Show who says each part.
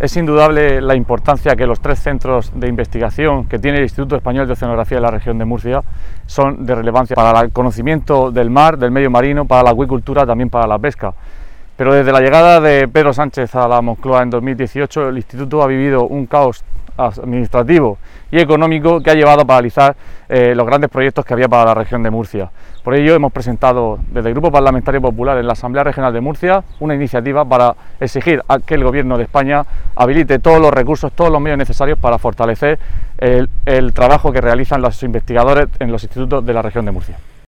Speaker 1: Es indudable la importancia que los 3 centros de investigación que tiene el Instituto Español de Oceanografía de la región de Murcia son de relevancia para el conocimiento del mar, del medio marino, para la acuicultura, también para la pesca. Pero desde la llegada de Pedro Sánchez a la Moncloa en 2018, el Instituto ha vivido un caos administrativo y económico que ha llevado a paralizar los grandes proyectos que había para la región de Murcia. Por ello hemos presentado desde el Grupo Parlamentario Popular en la Asamblea Regional de Murcia una iniciativa para exigir a que el Gobierno de España habilite todos los recursos, todos los medios necesarios para fortalecer el trabajo que realizan los investigadores en los institutos de la región de Murcia.